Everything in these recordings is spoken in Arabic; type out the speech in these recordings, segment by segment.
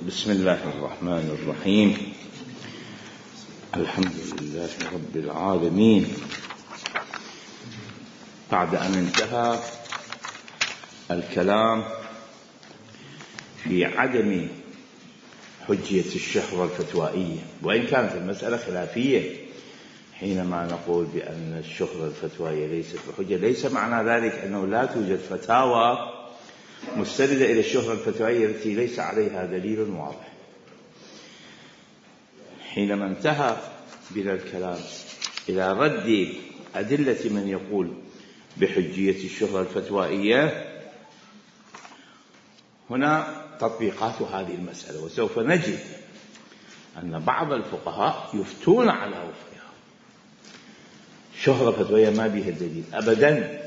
بسم الله الرحمن الرحيم. الحمد لله رب العالمين. بعد أن انتهى الكلام في عدم حجية الشهوة الفتوائية، وإن كانت المسألة خلافية حينما نقول بأن الشهوة الفتوائية ليست بحجة، ليس معنى ذلك أنه لا توجد فتاوى مستندة إلى الشهوة الفتوائية التي ليس عليها دليل واضح. حينما انتهى بنا الكلام إلى رد أدلة من يقول بحجية الشهوة الفتوائية، هنا تطبيقات هذه المسألة، وسوف نجد أن بعض الفقهاء يفتون على وفقها. شهوة فتوائية ما بها دليل أبدا،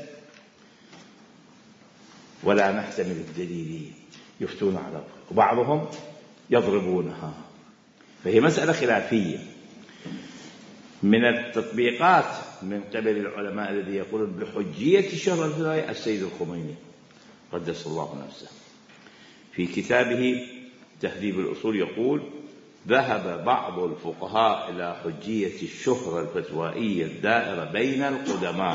ولا نحتمل الدليل، يفتون على وفقها، وبعضهم يضربونها. فهي مسألة خلافية. من التطبيقات من قبل العلماء الذي يقولون بحجية الشهوة الفتوائية السيد الخميني قدس الله نفسه في كتابه تهذيب الأصول يقول: ذهب بعض الفقهاء إلى حجية الشهوة الفتوائية الدائرة بين القدماء.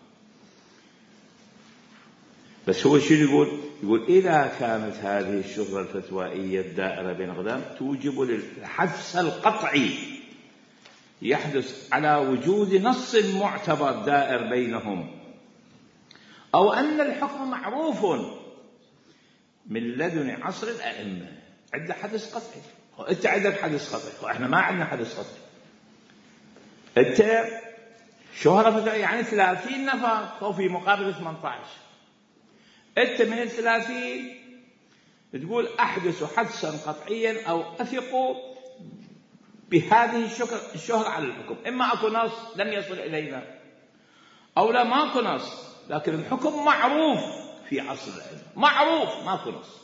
بس هو شو يقول إذا كانت هذه الشهوة الفتوائية الدائرة بين القدماء توجب الحدس القطعي يحدث على وجود نص معتبر دائر بينهم، أو أن الحكم معروف من لدن عصر الأئمة. عندنا حدث قطعي، وأنت عندك حدث قطعي، وإحنا ما عندنا حدث قطعي. أنت شهرة فتوائية يعني 30 نفر أو في مقابل 18، أنت من 30 تقول أحدث حدثا قطعيا أو أثق بهذه الشهرة على الحكم. إما أكو نص لم يصل إلينا، أو لا ماكو نص، لكن الحكم معروف في عصر العلم، معروف ماكو نص.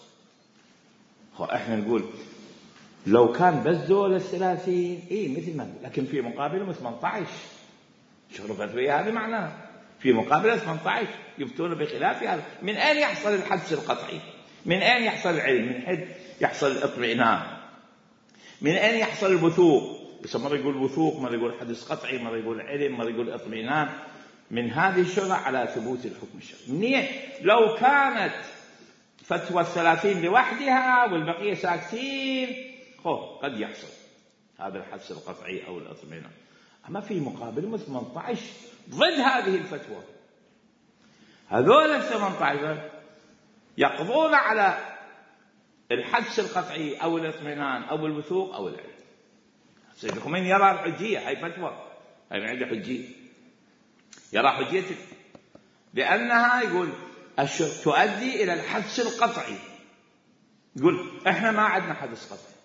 إحنا نقول لو كان بس دول 30 مثل ما، لكن في مقابلهم 18 شهرة فتوائية، هذا معناه في مقابل 18 يفتون بخلاف هذا. من أين يحصل الحدس القطعي؟ من أين يحصل العلم؟ من حيث يحصل الاطمئنان؟ من أين يحصل الوثوق؟ بس مرة يقول وثوق، مرة يقول حدث قطعي، مرة يقول علم، مرة يقول اطمئنان. من هذه الشهرة على ثبوت الحكم الشرعي. منين؟ لو كانت فتوى 30 لوحدها والبقية ساكتين قد يحصل هذا الحدس القطعي أو الاطمئنان. أما في مقابل 18 ضد هذه الفتوى، هذول 18 يقضون على الحدس القطعي أو الاطمئنان أو الوثوق أو العلم. السيد الخميني يرى الحجية، هاي فتوى، هاي عنده حجية، يرى حجية لأنها يقول تؤدي إلى الحدس القطعي. يقول إحنا ما عندنا حدث قطعي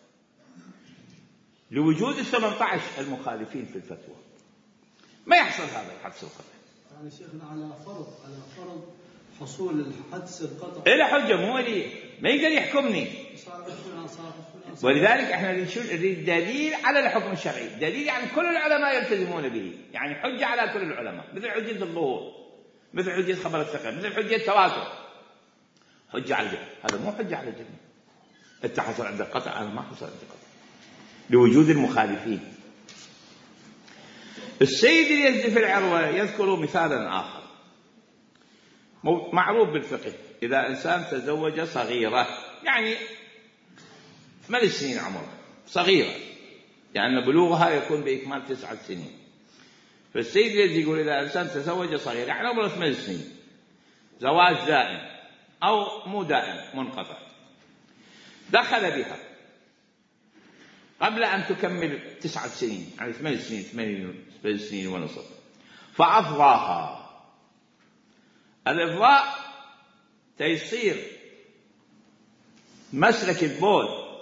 لوجود 18 المخالفين في الفتوى، ما يحصل هذا الحدس القطعي. يعني شيخنا على فرض حصول الحدس القطعي إلى حجة، مو لي ما يقدر يحكمني. ولذلك احنا نريد دليل على الحكم الشرعي، دليل يعني كل العلماء يلتزمون به، يعني حجة على كل العلماء، مثل حجة الظهور، مثل حجة خبر الثقة، مثل حجة التواتر، حجة على الجميع. هذا مو حجة على الجميع. انت حصل عندك قطع، انا ما حصل عندي قطع، لوجود المخالفين. السيد اليزدي في العروة يذكر مثالا آخر معروف بالفقه. إذا إنسان تزوج صغيرة، يعني 8 سنين عمرها، صغيرة، يعني بلوغها يكون بإكمال 9 سنين. فالسيد الذي يقول إذا إنسان تزوج صغيرة يعني عمرها 8 سنين، زواج دائم أو مو دائم منقطع، دخل بها قبل أن تكمل 9 سنين، يعني 8 سنين، 8 سنين ونصف، فأفضاها. الإفضاء تيصير مسلك البول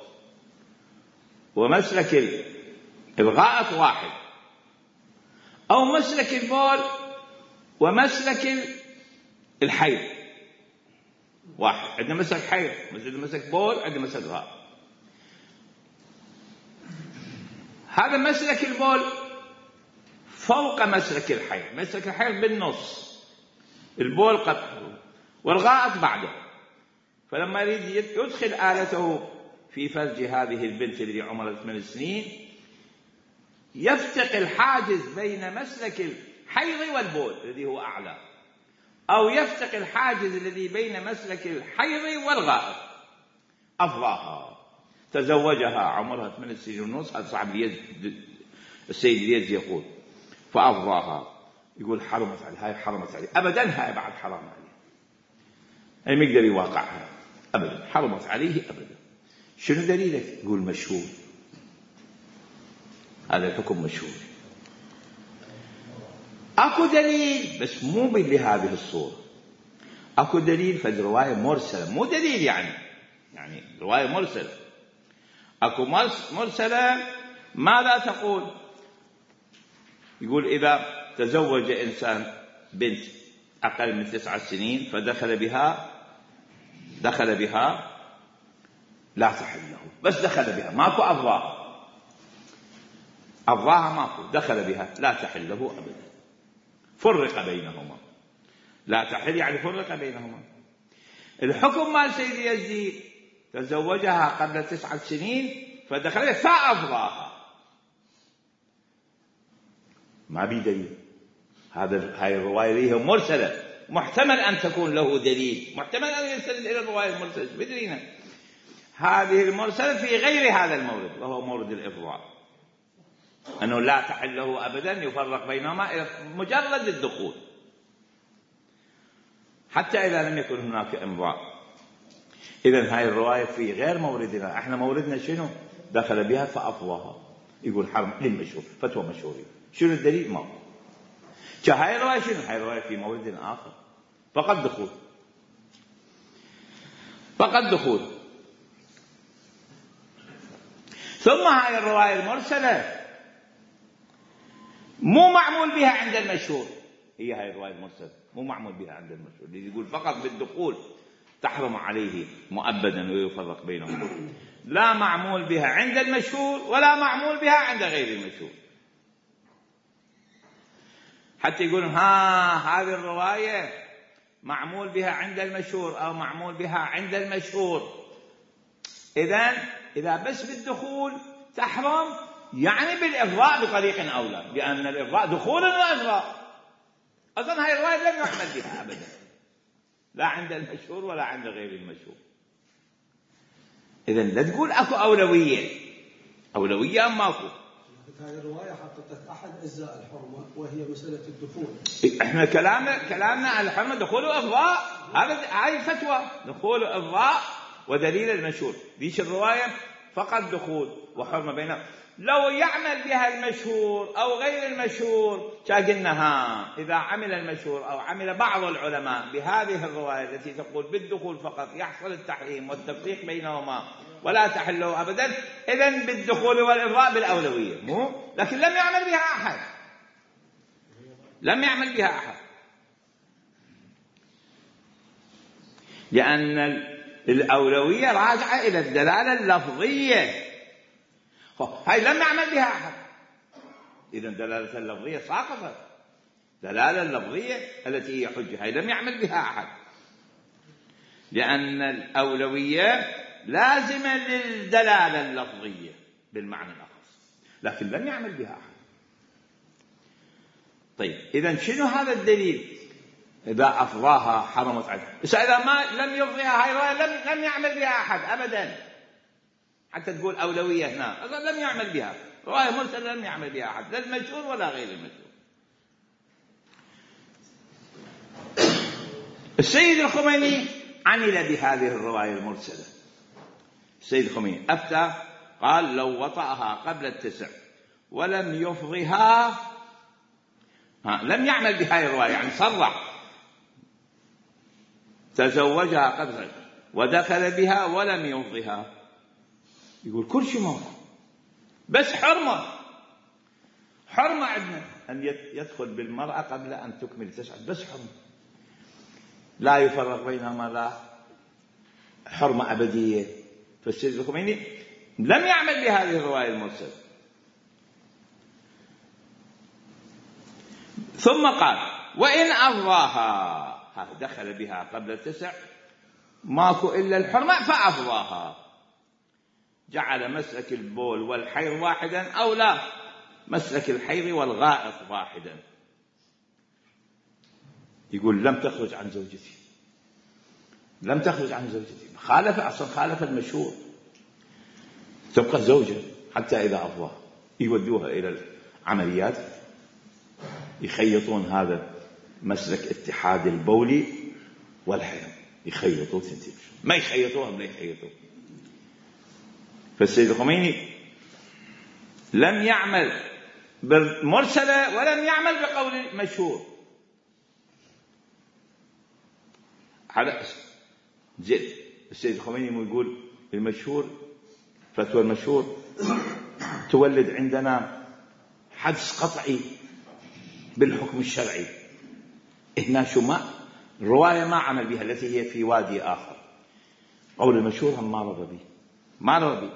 ومسلك الغائط واحد، أو مسلك البول ومسلك الحيض واحد. عندنا مسلك حيض، مسلك بول، عندنا مسلك غائط. هذا مسلك البول فوق مسلك الحيض، مسلك الحيض بالنص، البول قبله والغائط بعده. فلما يريد يدخل آلته في فرج هذه البنت التي عمرها 8 سنين يفتق الحاجز بين مسلك الحيض والبول الذي هو أعلى، أو يفتق الحاجز الذي بين مسلك الحيض والغائط، أفضاها. تزوجها عمرها 8 سنين ونص. هذا صاحب السيد اليزي يقول فأفضاها. يقول حرمت عليه، هاي حرمت عليه أبدا، هاي بعد حرام عليه، أي ما يقدر يواقعها أبدا، حرمت عليه أبدا. شنو دليلك؟ يقول مشهور، هذا الحكم مشهور. أكو دليل بس مو بهذه الصورة، أكو دليل فد رواية مرسلة، مو دليل يعني رواية مرسلة. أكو مرسلة ماذا تقول؟ يقول إذا تزوج إنسان بنت أقل من 9 سنين فدخل بها لا تحل له، بس دخل بها، ماكو أفضاها ماكو، دخل بها لا تحل له أبدا، فرق بينهما، لا تحل يعني فرق بينهما. الحكم مال سيد يزيد تزوجها قبل 9 سنين فدخل فأفضاها، ما بي دليل. هاي الرواية هي مرسلة، محتمل أن تكون له دليل، محتمل أن يستند إلى الرواية المرسلة بدرينا. هذه المرسلة في غير هذا المورد وهو مورد الإفضاء، أنه لا تحل له أبدا، يفرق بينهما إلى مجرد الدخول، حتى إذا لم يكن هناك إمضاء. إذن هاي الرواية في غير موردنا، احنا موردنا شنو؟ دخل بها فأفضاها، يقول حرم للمشهور، فتوى مشهورية. شنو الدليل؟ ما هاي الرواية شنو؟ هاي الرواية في مورد آخر، فقط دخول. ثم هاي الرواية المرسلة مو معمول بها عند المشهور، هي هاي الرواية المرسلة مو معمول بها عند المشهور، اللي يقول فقط بالدخول تحرم عليه مؤبدا ويفرق بينهم، لا معمول بها عند المشهور ولا معمول بها عند غير المشهور. حتى يقولون هذه الرواية معمول بها عند المشهور أو معمول بها عند المشهور، إذا بس بالدخول تحرم، يعني بالإفضاء بطريق أولى، لأن الإفضاء دخول وإفضاء. أصلا هاي الرواية لم يعمل بها أبدا، لا عند المشهور ولا عند غير المشهور. إذن لا تقول أكو أولوية أم ماكو. هذه الرواية حققت أحد أجزاء الحرمة وهي مسألة الدخول. إحنا كلامنا على الحرمة دخول وإفضاء، هذه فتوى دخول وإفضاء ودليل المشهور. ليش الرواية فقط دخول وحرمة بينهم؟ لو يعمل بها المشهور أو غير المشهور قلنا إذا عمل المشهور أو عمل بعض العلماء بهذه الرواية التي تقول بالدخول فقط يحصل التحريم والتفريق بينهما ولا تحله أبدا، إذن بالدخول والإفضاء بالأولوية، لكن لم يعمل بها أحد، لأن الأولوية راجعة إلى الدلالة اللفظية. هاي لم يعمل بها أحد، إذن دلالة اللفظية ساقطة، دلالة اللفظية التي هي حجة هاي لم يعمل بها أحد، لأن الأولوية لازمة للدلالة اللفظية بالمعنى الأخص، لكن لم يعمل بها أحد. طيب إذن شنو هذا الدليل؟ إذا أفضاها حرمت عليه، بس إذا ما لم يفضيها هاي الرواية لم يعمل بها أحد أبدا، حتى تقول أولوية هنا، أصلا لم يعمل بها، رواية مرسلة لم يعمل بها أحد، لا المشهور ولا غير المشهور. السيد الخميني عمل بهذه الرواية المرسلة. السيد الخميني أفتى قال لو وطأها قبل 9 ولم يفضها، لم يعمل بهذه الرواية، يعني صرح تزوجها قبل ودخل بها ولم يفضها، يقول كل شيء موضوع، بس حرمة عندنا أن يدخل بالمرأة قبل أن تكمل 9، بس حرمة، لا يفرق بينهما، لا حرمة أبدية. فالسيد الخميني لم يعمل بهذه الرواية المرسلة. ثم قال وإن أفضاها، دخل بها قبل 9 ماكو إلا الحرمة فأفضاها، جعل مسلك البول والحيض واحدا، أو لا، مسلك الحيض والغائط واحدا. يقول لم تخرج عن زوجتي، لم تخرج عن زوجتي، خالف المشهور، تبقى زوجة حتى إذا أفضاها. يودوها إلى العمليات، يخيطون هذا مسلك اتحاد البول والحيض، يخيطوا تنتج، ما يخيطوهم لا يخيطوا. فالسيد الخميني لم يعمل بالمرسلة ولم يعمل بقول المشهور. هذا زين. السيد الخميني يقول المشهور، فتوى المشهور تولد عندنا حدس قطعي بالحكم الشرعي. هنا شو ما الرواية ما عمل بها التي هي في وادي آخر. قول المشهور هم ما رضى به، ما رضى به.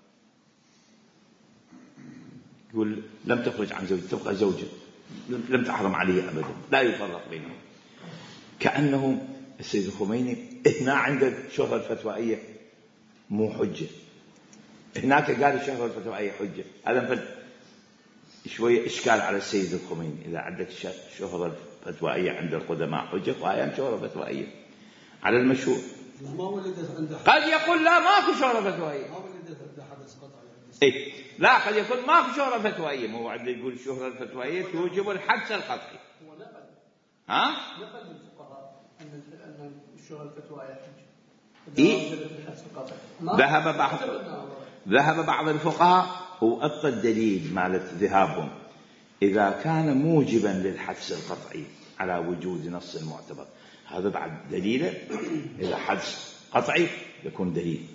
يقول لم تخرج عن زوجة، تبقى زوجة، لم تحرم عليه أبدا، لا يفرق بينهم. كأنه السيد الخميني هنا عند الشهرة الفتوائية مو حجة، هناك قال الشهرة الفتوائية حجة. هذا شوية إشكال على السيد الخميني. إذا عندك شهرة فتوائية عند القدماء حجة، وأيام شهرة فتوائية على المشهور. ما ولدت عنده، قد يقول لا ماكو شهرة فتوائية، ما ولدت عنده حدث قطعي. إيه لا، قد يكون ماكو شهرة فتوائية. ما هو عند يقول الشهرة الفتوائية توجب الحدس القطعي. هو نقل الفقهاء أن الشهرة الفتوائية حجة. إيه؟ ذهب بعض الفقهاء، وأبقى الدليل مالت ذهابهم إذا كان موجبا للحدس القطعي على وجود نص معتبر. هذا بعد دليله، إذا حدس قطعي يكون دليل.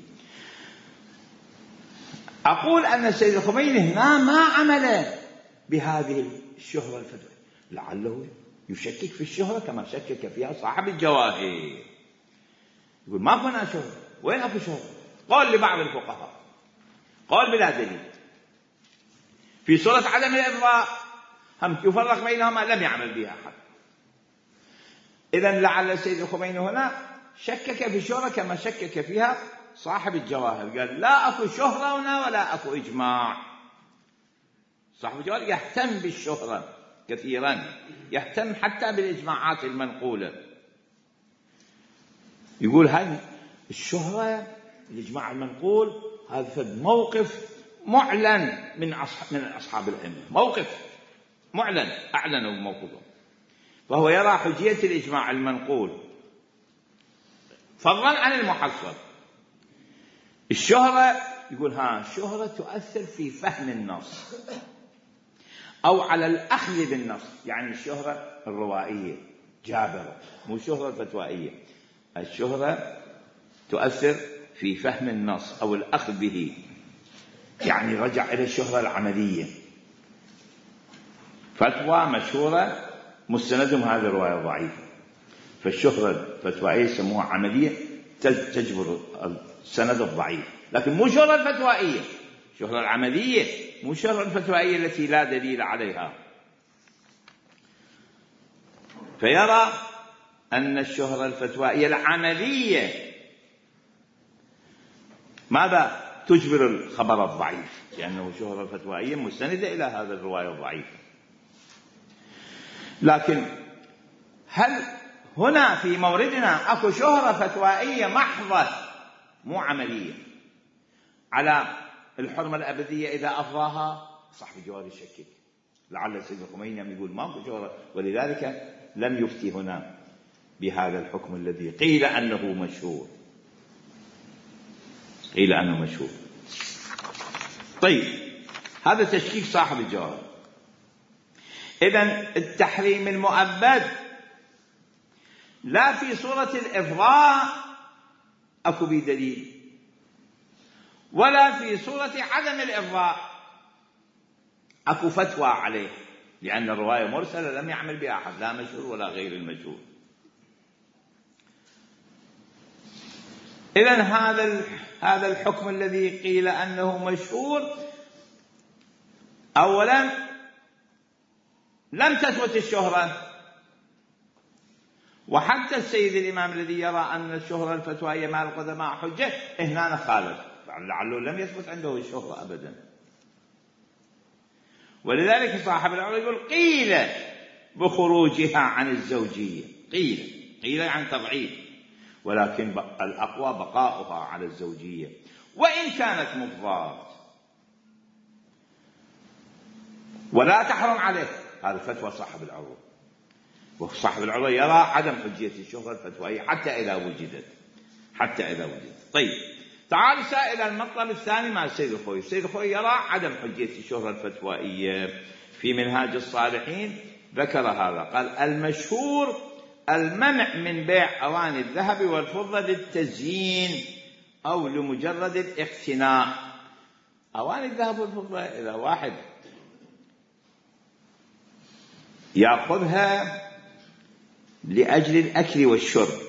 أقول أن السيد الخميني هنا ما عمل بهذه الشهرة الفتوى، لعله يشكك في الشهرة كما شكك فيها صاحب الجواهر. يقول ما كنا شهرة، وين أكو شهرة؟ قال لبعض الفقهاء، قال بلا دليل في صورة عدم الإفضاء، هم يفرق بينهما، لم يعمل بها أحد. إذن لعل السيد الخميني هنا شكك في الشهرة كما شكك فيها صاحب الجواهر. قال لا أكو شهرة هنا ولا أكو إجماع. صاحب الجواهر يهتم بالشهرة كثيرا، يهتم حتى بالإجماعات المنقولة. يقول هاي الشهرة الإجماع المنقول هذا موقف معلن من أصحاب الأئمة، موقف معلن، أعلنوا موقفه، فهو يرى حجية الإجماع المنقول فضلا عن المحصل. الشهرة يقول الشهرة تؤثر في فهم النص أو على الأخذ بالنص، يعني الشهرة الروائية جابرة، مو شهرة فتوائية. الشهرة تؤثر في فهم النص أو الأخذ به، يعني رجع إلى الشهرة العملية. فتوى مشهورة مستندهم هذه الرواية ضعيفة، فالشهرة الفتوائية يسموها عملية تجبر السند الضعيف، لكن مو شهرة الفتوائية. الشهرة العملية مو شهرة الفتوائية التي لا دليل عليها. فيرى أن الشهرة الفتوائية العملية ماذا تجبر الخبر الضعيف، لأنه شهرة الفتوائية مستندة إلى هذا الرواية الضعيفة. لكن هل هنا في موردنا أكو شهرة فتوائية محضة مو عملية على الحرمة الأبدية إذا أفضاها؟ صاحب الجواب يشكك، لعل السيد الخميني يقول ماكو شهرة، ولذلك لم يفتي هنا بهذا الحكم الذي قيل أنه مشهور، قيل أنه مشهور. طيب هذا تشكيك صاحب الجواب. إذن التحريم المؤبد لا في صورة الإفضاء أكو بدليل، ولا في صورة عدم الإفضاء أكو فتوى عليه، لأن الرواية مرسلة لم يعمل بها أحد، لا مشهور ولا غير المشهور. إذن هذا الحكم الذي قيل أنه مشهور، أولا لم تثبت الشهرة، وحتى السيد الإمام الذي يرى أن الشهرة الفتوائية مع القدماء حجة هنا خالف لعله لم يثبت عنده الشهرة أبدا. ولذلك صاحب العروة يقول قيل بخروجها عن الزوجية، قيل عن تضعيف، ولكن الأقوى بقاؤها على الزوجية وإن كانت مفضاة ولا تحرم عليه. هذه فتوى صاحب العروة، وصاحب العروة يرى عدم حجية الشهرة الفتوائية حتى إذا وجدت. طيب تعال سائل المطلب الثاني مع السيد الخوئي. السيد الخوئي يرى عدم حجية الشهرة الفتوائية. في منهاج الصالحين ذكر هذا، قال المشهور المنع من بيع أواني الذهب والفضة للتزيين أو لمجرد الاقتناء. أواني الذهب والفضة إذا واحد يأخذها لأجل الأكل والشرب،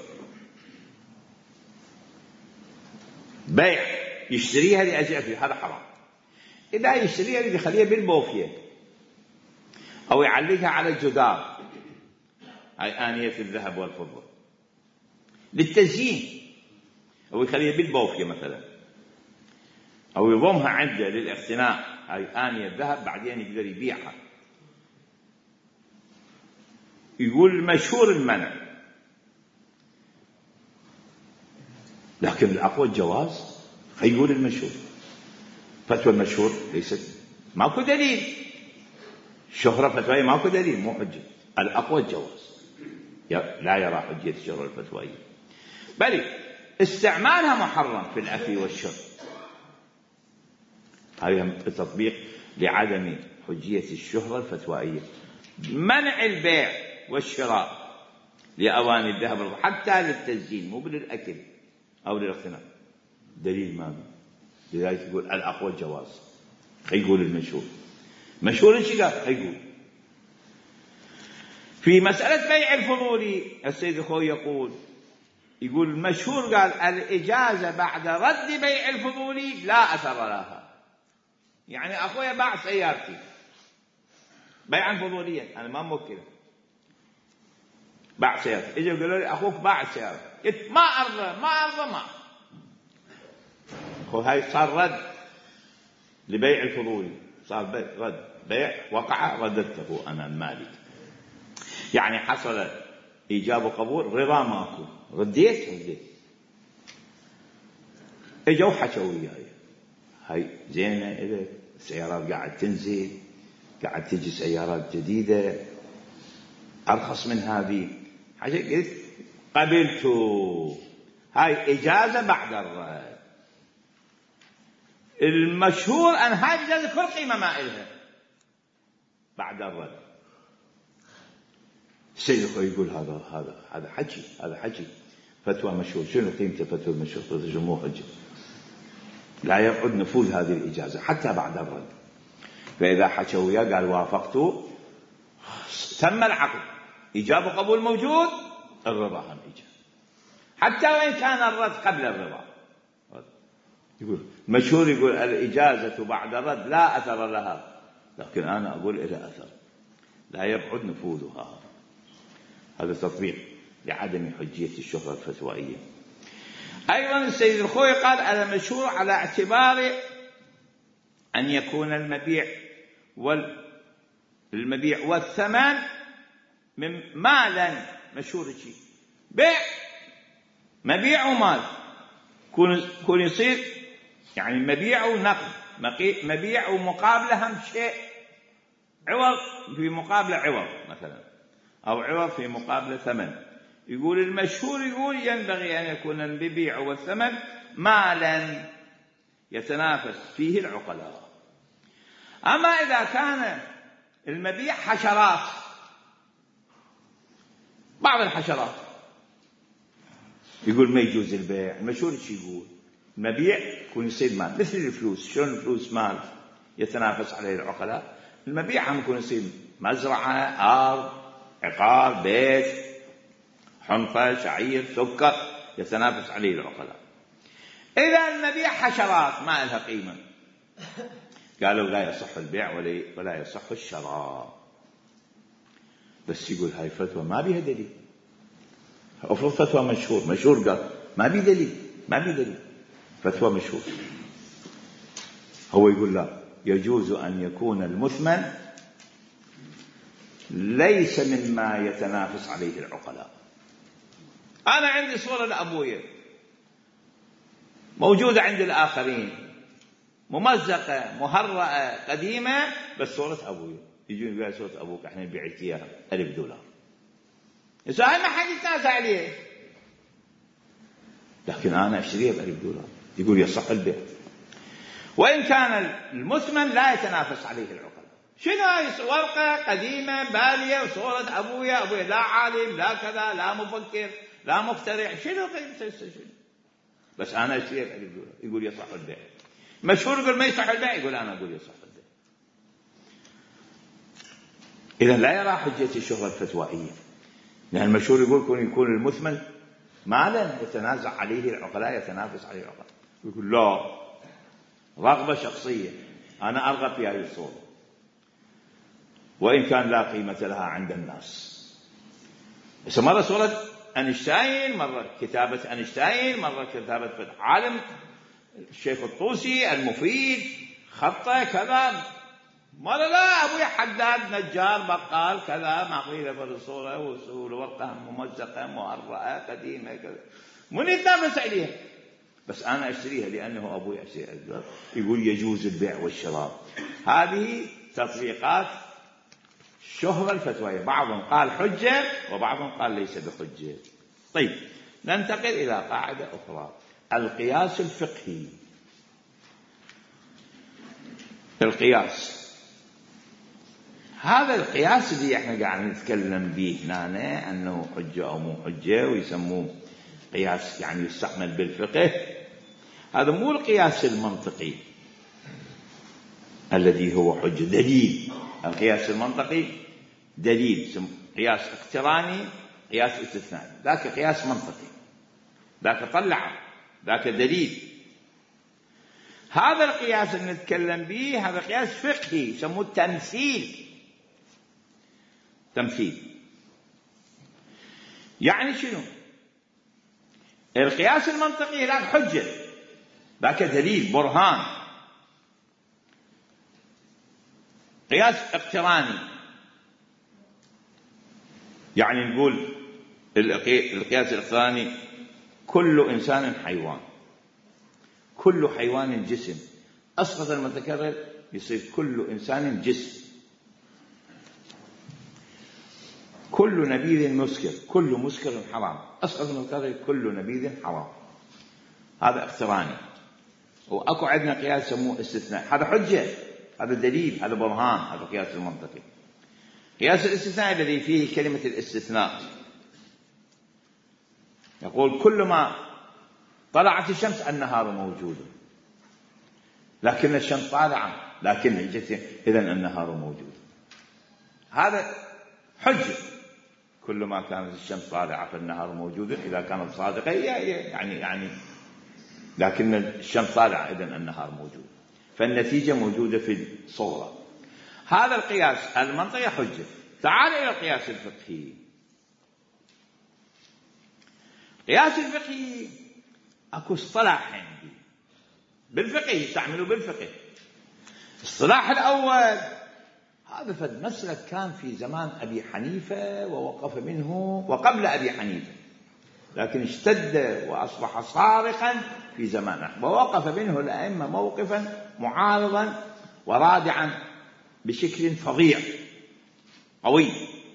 بيع يشتريها لأجل الأكل، هذا حرام. إذا يشتريها يخليها بالبوفية أو يعلقها على الجدار، هاي آنية الذهب والفضة للتزيين، أو يخليها بالبوفية مثلا، أو يضمها عنده للاقتناء، هاي آنية الذهب بعدين يقدر يبيعها. يقول المشهور المنع، لكن الأقوى الجواز. يقول المشهور، فتوى المشهور ليست، ماكو دليل، شهرة فتوائية ماكو دليل، مو حجة. الأقوى الجواز، لا يرى حجية الشهرة الفتوائية، بل استعمالها محرم في الأكل والشرب. هذا تطبيق لعدم حجية الشهرة الفتوائية. منع البيع والشراء لأواني الذهب حتى للتزيين، مو للأكل أو للاقتناء، دليل ما. لذلك يقول الأقوى الجواز. يقول المشهور، مشهور ايش قال؟ يقول في مسألة بيع الفضولي السيد الخوئي يقول المشهور قال الإجازة بعد رد بيع الفضولي لا أثر لها. يعني أخويا باع سيارتي بيعا فضوليا، أنا ما موكله، باع سيارتي، إجوا قالوا لي أخوك باع السيارة، قلت ما أرضى أخو، هاي صار رد لبيع الفضولي، صار رد بيع وقع، رددته أنا المالك. يعني حصل إيجاب وقبول، رضا ماكو، رديت. إجوا حكوا وياي هاي زينة إلك، السيارات قاعد تنزل، قاعد تجي سيارات جديدة أرخص من هذه، حاجة قلت قبلته، هاي إجازة بعد الرد. المشهور أن هاي إجازة كل قيمة ما إلها بعد الرد. السيد الخوئي يقول هذا حكي فتوى مشهور. شنو قيمته فتوى المشهور؟ فتوى مو حجة، لا يقعد نفوذ هذه الإجازة حتى بعد الرد. فإذا حكوا وياه قال وافقت، تم العقد، إجابة وقبول موجود، الرضا هم إجازة، حتى وإن كان الرد قبل الرضا. يقول مشهور، يقول الإجازة بعد الرد لا أثر لها، لكن أنا أقول إلى أثر، لا يبعد نفوذها. هذا تطبيق لعدم حجية الشهرة الفتوائية. أيضا السيد الخوئي قال المشهور على اعتبار أن يكون المبيع والثمن من مالا. مشهور شيء بيع، مبيع ومال، كون يصير يعني مبيع ونقد، مبيع ومقابله هم شيء، عوض في مقابله عوض مثلا، أو عوض في مقابله ثمن. يقول المشهور ينبغي أن يكون المبيع والثمن مالا يتنافس فيه العقلاء. أما إذا كان المبيع حشرات، بعض الحشرات، يقول ما يجوز البيع. المشهور ايش يقول؟ المبيع يكون يصير مال، مثل الفلوس. شلون الفلوس مال يتنافس عليه العقلاء؟ المبيع هم يكون يصير مزرعة، أرض، عقار، بيت، حنطة، شعير، سكر، يتنافس عليه العقلاء. إذا المبيع حشرات ما لها قيمة، قالوا لا يصح البيع ولا يصح الشراء. بس يقول هاي فتوى ما بيها دليل، أفرض فتوى مشهور قال ما بي دليل، فتوى مشهور هو يقول لا، يجوز أن يكون المثمن ليس مما يتنافس عليه العقلاء. أنا عندي صورة لأبويا موجودة عند الآخرين، ممزقة مهرأة قديمة، بس صورة أبويا. يجون يقول صورة أبوك احنا نبيع لك إياها $1000. يسأل ما حد يتنازع عليه، لكن أنا أشتريها $1000. يقول يصح البيع، وإن كان المثمن لا يتنافس عليه العقلاء. شنو هاي ورقة قديمة بالية وصورة أبويا لا عالم لا كذا لا مفكر لا مخترع، شنو بس أنا أشتريها $1000. يقول يصح البيع. مشهور يقول ما يصح البيع، يقول أنا أقول يصح البيع. إذا لا يرى حجة الشهرة الفتوائية، لأن المشهور يقول المثمن مالا يتنازع عليه العقلاء، يتنافس عليه العقلاء. يقول لا، رغبة شخصية، أنا أرغب في هذه الصورة وإن كان لا قيمة لها عند الناس. بس مرة صورة أينشتاين، مرة كتابة أينشتاين، مرة كتابة عالم الشيخ الطوسي المفيد، خطه كذا، مرة لا أبوي حداد نجار بقال كذا، ما قيل في الصورة والورقة ممزقة مهرأة قديمة كذا، من يتنافس عليها؟ بس أنا أشتريها لأنه أبوي أشتريها. يقول يجوز البيع والشراء. هذه تطبيقات الشهرة الفتوية، بعضهم قال حجة وبعضهم قال ليس بحجة. طيب ننتقل إلى قاعدة أخرى، القياس الفقهي. القياس، هذا القياس اللي احنا قاعد نتكلم به هنا أنه حجة أو مو حجة، ويسموه قياس يعني يستعمل بالفقه. هذا مو القياس المنطقي الذي هو حجة دليل. القياس المنطقي دليل، قياس اقتراني، قياس استثنائي. ذاك قياس منطقي، ذاك طلع، ذاك دليل. هذا القياس اللي نتكلم به هذا قياس فقهي يسموه التمثيل. تمثيل يعني شنو؟ القياس المنطقي ذاك حجة، ذاك دليل برهان. قياس اقتراني يعني نقول القياس الاقتراني كل إنسان حيوان، كل حيوان جسم، أسقط المتكرر يصير كل إنسان جسم، كل نبيذ مسكر، كل مسكر حرام، أسقط المتكرر كل نبيذ حرام. هذا اقتراني. وأكو عندنا قياس يسموه استثناء، هذا حجة، هذا دليل، هذا برهان، هذا قياس المنطقي. قياس الاستثناء الذي فيه كلمة الاستثناء، يقول كل ما طلعت الشمس النهار موجود، لكن الشمس طالعة، لكن إذن النهار موجود. هذا حجة، كل ما كانت الشمس طالعة فالنهار موجود، إذا كانت صادقة يعني لكن الشمس طالعة إذن النهار موجود، فالنتيجة موجودة في الصورة. هذا القياس المنطقي حجة. تعال إلى القياس الفقهي. القياس الفقهي أكو اصطلاح عندي بالفقه، يستعملوا بالفقه. الصلاح الأول هذا فد مسلك كان في زمان أبي حنيفة ووقف منه وقبل أبي حنيفة، لكن اشتد وأصبح صارخا في زمانه، ووقف منه الأئمة موقفا معارضا ورادعا بشكل فظيع قوي.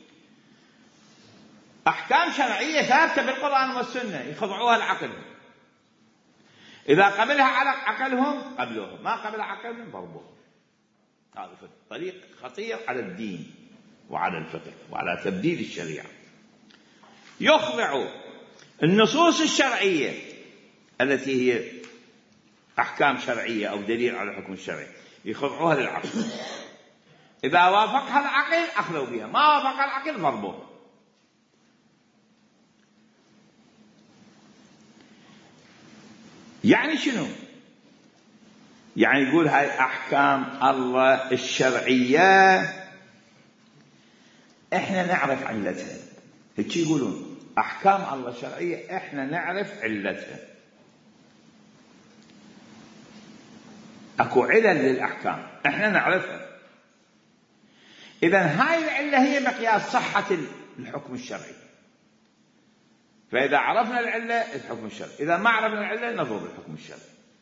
أحكام شرعية ثابتة بالقرآن والسنة يخضعوها العقل، إذا قبلها على عقلهم قبلوها، ما قبل عقلهم ضربوها. هذا طريق خطير على الدين وعلى الفقه وعلى تبديل الشريعة. يخضع النصوص الشرعية التي هي أحكام شرعية أو دليل على الحكم الشرعي، يخضعوها للعقل، إذا وافقها العقل أخذوا بها، ما وافقها العقل ضربوها. يعني شنو؟ يعني يقول هاي أحكام الله الشرعية إحنا نعرف علتها، هيك يقولون أحكام الله الشرعية إحنا نعرف علتها. أكو علل للأحكام إحنا نعرفها. إذن هاي العلة هي مقياس صحة الحكم الشرعي. فإذا عرفنا العلة الحكم الشرعي، إذا ما عرفنا العلة نضر بالحكم الشرعي.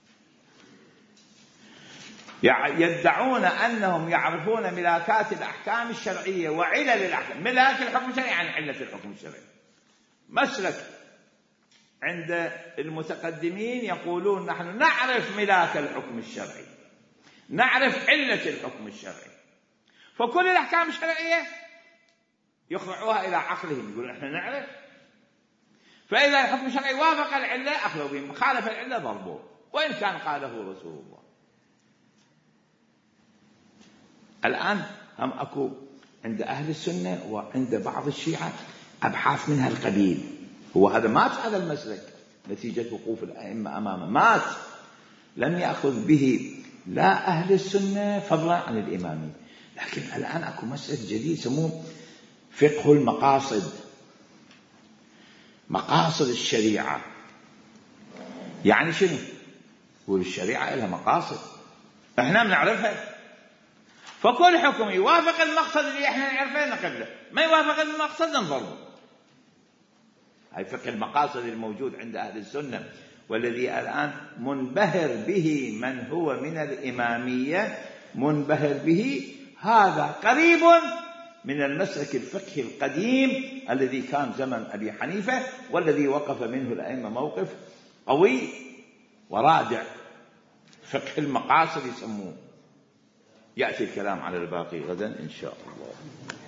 يدعون أنهم يعرفون ملاكات الأحكام الشرعية وعلل الأحكام. ملاك الحكم الشرعي عن علة الحكم الشرعي. مسلك عند المتقدمين يقولون نحن نعرف ملاك الحكم الشرعي، نعرف علة الحكم الشرعي، فكل الأحكام الشرعية يخضعوها إلى عقلهم، يقولون نحن نعرف. فإذا الحكم الشرعي وافق العلة أخذوا به، خالف العلة ضربوه وإن كان قاله رسول الله. الآن هم أكو عند أهل السنة وعند بعض الشيعة أبحاث من هالقبيل. هو هذا مات هذا المسلك نتيجة وقوف الأئمة أمامه، مات، لم يأخذ به لا أهل السنة فضلا عن الإمامي. لكن الآن أكو مسلك جديد يسموه فقه المقاصد، مقاصد الشريعة. يعني شنو؟ يقول الشريعة لها مقاصد احنا بنعرفها، فكل حكم يوافق المقصد اللي احنا نعرفه نقبله، ما يوافق المقصد نضربه. هاي فقه المقاصد الموجود عند أهل السنة، والذي الآن منبهر به من هو من الإمامية، منبهر به. هذا قريب من المسلك الفقهي القديم الذي كان زمن أبي حنيفة، والذي وقف منه الأئمة موقف قوي ورادع. فقه المقاصد يسموه. يأتي الكلام على الباقي غدا إن شاء الله.